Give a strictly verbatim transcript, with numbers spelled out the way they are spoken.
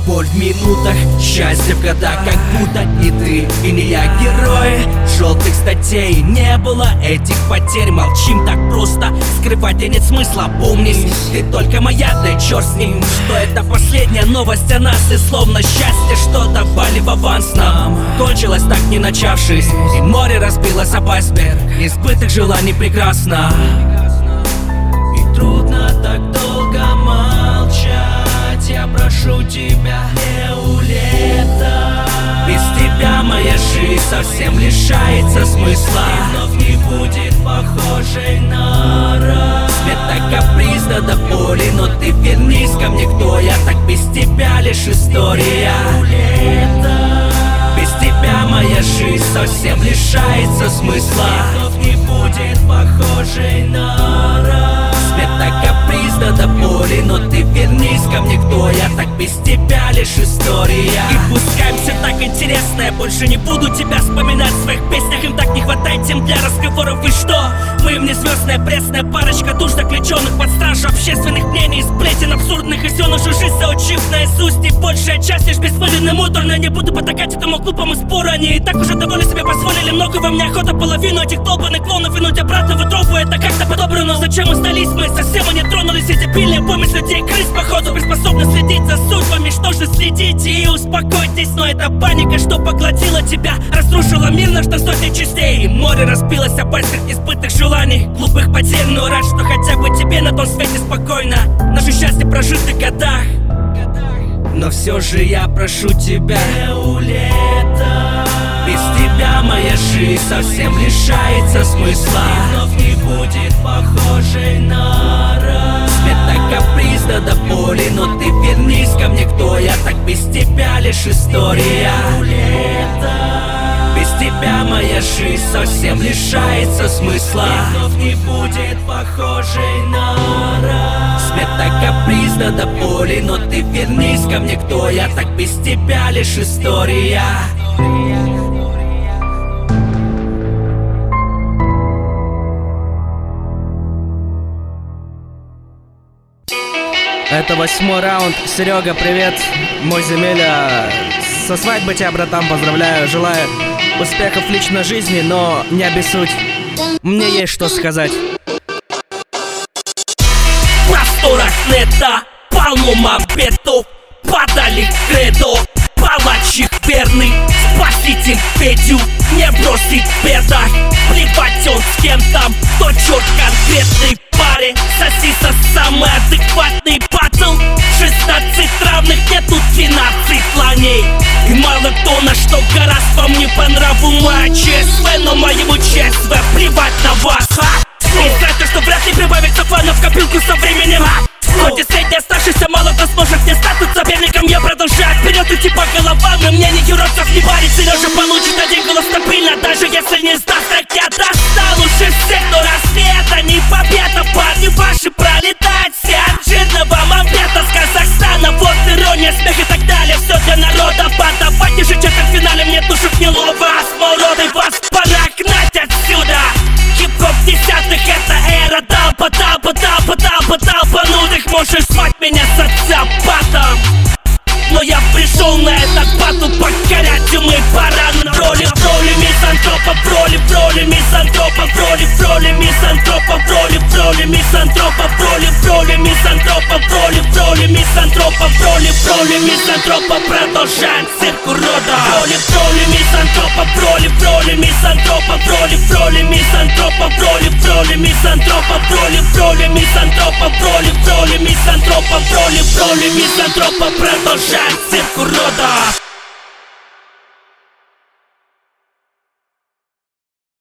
Боль в минутах, счастье в годах, как будто и ты, и не я герои желтых статей. Не было этих потерь, молчим так просто, скрывать и нет смысла. Помнись, ты только моя, да и черт с ним, что это последняя новость о нас. И словно счастье что-то дали в аванс нам, кончилось так не начавшись, и море разбилось об айсберг избытых желаний прекрасно. И трудно так долго молчать, я прошу тебя, не улетай. Без тебя моя жизнь совсем лишается смысла, и вновь не будет похожей на рай. Свет так капризно до боли, но ты вернись ко мне, кто я, так без тебя лишь история. Не улетай. Без тебя моя жизнь совсем лишается смысла, и вновь не будет похожей на рай. Свет так капризно до боли, но ты вернись ко мне, кто я, так без тебя лишь история. И пускай все так интересно, я больше не буду тебя вспоминать в своих песнях. Им так не хватает тем для разговоров. И что? Мы внезвездная пресная парочка душ, заключенных под стражу общественных мнений, сплетен абсурдных, и все нашу жизнь заучив наизусть. И большая часть лишь бессмысленно муторно. Не буду потакать этому глупому спору, они и так уже довольно себе позволили много. Во мне охота половину этих долбанных клонов винуть обратно в утробу. Это как-то по-доброму, но зачем мы сдались? Мы совсем и не тронулись, эти пильные помощь людей крыс, походу, приспособны следить за судьбами. Что же следите и успокойтесь, но это паника, что поглотила тебя, разрушила мир наш на сотни частей. И море разбилось об айсберг избытых желаний, глупых потерь, но рад, что хотя бы тебе на том свете спокойно. Наше счастье прожито в годах, но все же я прошу тебя, не улетай. Без тебя моя жизнь совсем лишается смысла, и вновь не будет похожей на рай. Свет так капризно до боли, но ты вернись ко мне, кто я, так без тебя лишь история. Не улетай. Без тебя моя жизнь совсем лишается смысла, и вновь не будет похожей на рай. Свет так капризно до боли, но ты вернись ко мне, кто я, так без тебя лишь история. Это восьмой раунд. Серега, привет. Мой Земеля. Со свадьбы тебя, братан, поздравляю. Желаю успехов в личной жизни, но не обессудь. Мне есть что сказать. В просторах нета полно мопедов, падали кредо, палач их верный, спаситель Петю не бросит в бедах. Плевать он с кем там, то черт конкретный паре. Сосиса самый адекватный батл. Шестнадцать равных, нет тут двенадцать ланей. И мало кто на что гораст, вам не по нраву моя ЧСВ, но моему ЧСВ плевать на вас. И скажете, что вряд ли прибавится фанов в копилку со временем. Хоть и средний оставшийся мало кто сможет мне стать тут соперником. Я продолжаю вперед идти по головам, и мне не юродцев не парить. Сережа получит один голос стабильно, даже если не сдаст. Так я достал уже всех, но рассвета не победа. Парни ваши пролетают все от жирного мопеда с Казахстана. Вот ирония, смех и так далее, все для народа. Подавайте же четвертьфинале, мне душев не лова, а смороды. Вас пора гнать отсюда. Хип-хоп десятых, это эра далпа, далпа, далпа, далпа, далпанутых. Можешь звать меня социопатом, но я пришел на этот батл покорять умы баран. В роли, в роли мизантропа, в роли, в роли мизантропа, в роли, в роли мизантропа, в роли, в роли мизантропа, в роли, в роли мизантропа, в роли, в роли мизантропа, в роли, в роли мизантропа. Продолжаем цирк урода. В роли, в роли мизантропа, в роли, в роли мизантропа, в роли, в роли мизантропа, в роли, в роли мизантропа, в роли, в роли мизантропа, в роли, в роли мизантропа, в роли, в роли мизантропа. Продолжаем цирк урода.